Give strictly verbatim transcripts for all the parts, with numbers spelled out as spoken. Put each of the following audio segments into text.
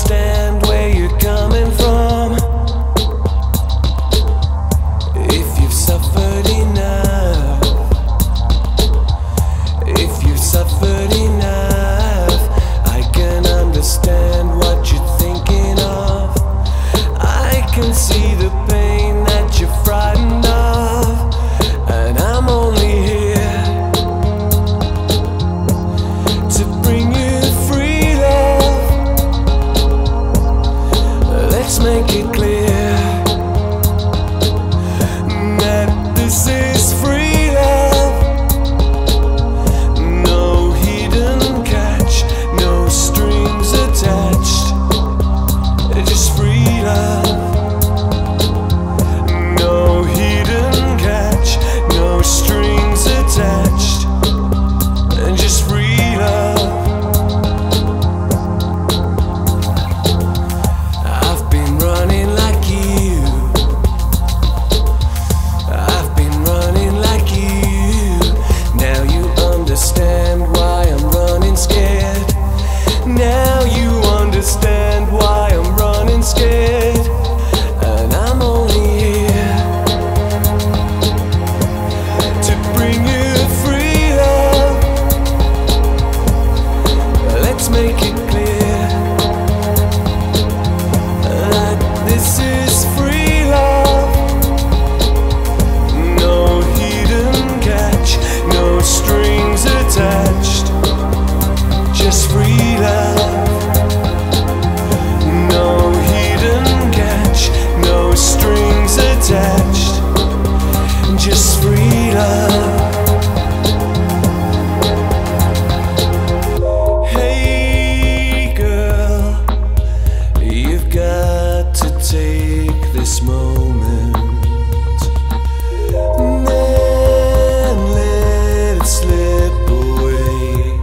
understand where you're coming from. If you've suffered enough, if you've suffered enough, I can understand what you're thinking of. I can see the pain that you're frightened of, and I'm only here to bring you free love. Let's make it clear that this is free love. No hidden catch, no strings attached, just free love. No hidden catch, no strings attached, and just free love. I've been running like you, I've been running like you. Now you understand why I'm running scared. Now you understand why I'm running scared. And I'm only here to bring you free love. Let's make it clear that this is free love. No hidden catch, no strings attached, just free love. No hidden catch, no strings attached, just free love. Hey girl, you've got to take this moment and then let it slip away.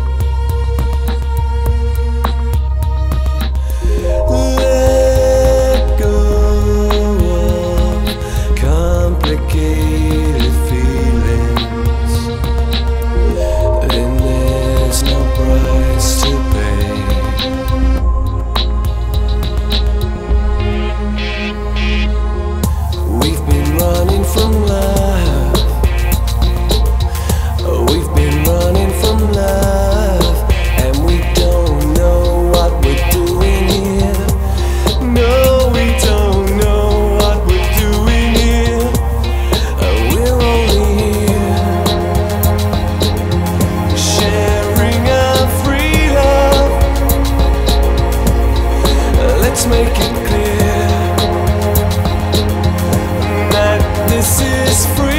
Let go of complicated feelings, then there's no price to pay. We've been running from love, we've been running from love, and we don't know what we're doing here. No, we don't know what we're doing here. Uh, We're only here sharing our free love. Uh, Let's make it clear that this is free